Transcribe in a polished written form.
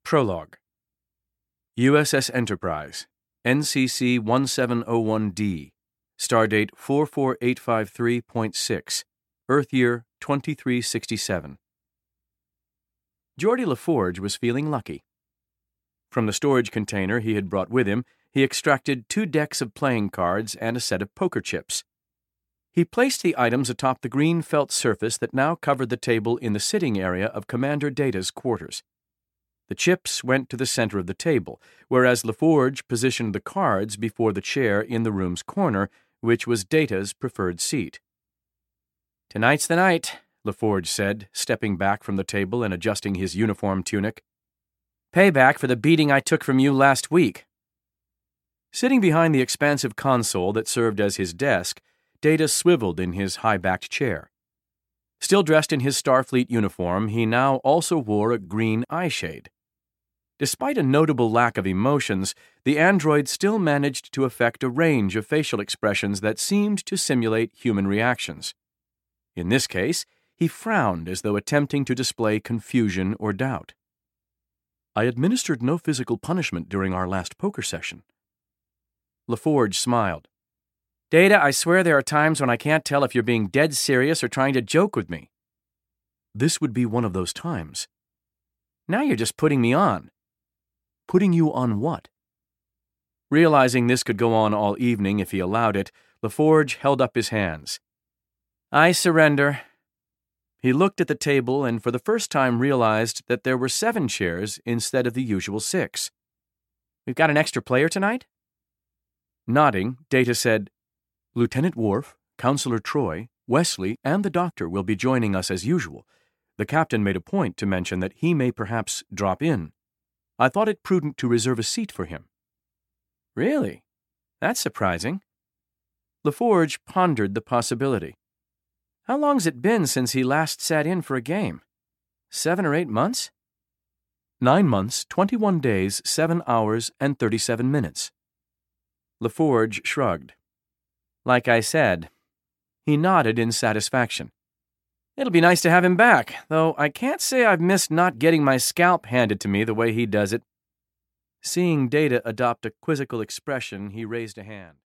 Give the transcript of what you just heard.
Prologue. USS Enterprise, NCC 1701D, Stardate 44853.6, Earth Year 2367. Geordi LaForge was feeling lucky. From the storage container he had brought with him, he extracted 2 decks of playing cards and a set of poker chips. He placed the items atop the green felt surface that now covered the table in the sitting area of Commander Data's quarters. The chips went to the center of the table, whereas LaForge positioned the cards before the chair in the room's corner, which was Data's preferred seat. "Tonight's the night," LaForge said, stepping back from the table and adjusting his uniform tunic. "Payback for the beating I took from you last week." Sitting behind the expansive console that served as his desk, Data swiveled in his high-backed chair. Still dressed in his Starfleet uniform, he now also wore a green eyeshade. Despite a notable lack of emotions, the android still managed to effect a range of facial expressions that seemed to simulate human reactions. In this case, he frowned as though attempting to display confusion or doubt. "I administered no physical punishment during our last poker session." LaForge smiled. "Data, I swear there are times when I can't tell if you're being dead serious or trying to joke with me." "This would be one of those times." "Now you're just putting me on." "Putting you on what?" Realizing this could go on all evening if he allowed it, LaForge held up his hands. "I surrender." He looked at the table and for the first time realized that there were 7 chairs instead of the usual 6. "We've got an extra player tonight?" Nodding, Data said, "Lieutenant Worf, Counselor Troy, Wesley, and the Doctor will be joining us as usual. The captain made a point to mention that he may perhaps drop in. I thought it prudent to reserve a seat for him." "Really? That's surprising." LaForge pondered the possibility. "How long's it been since he last sat in for a game? 7 or 8 months?" 9 months, 21 days, 7 hours, and 37 minutes. LaForge shrugged. "Like I said." He nodded in satisfaction. "It'll be nice to have him back, though I can't say I've missed not getting my scalp handed to me the way he does it." Seeing Data adopt a quizzical expression, he raised a hand.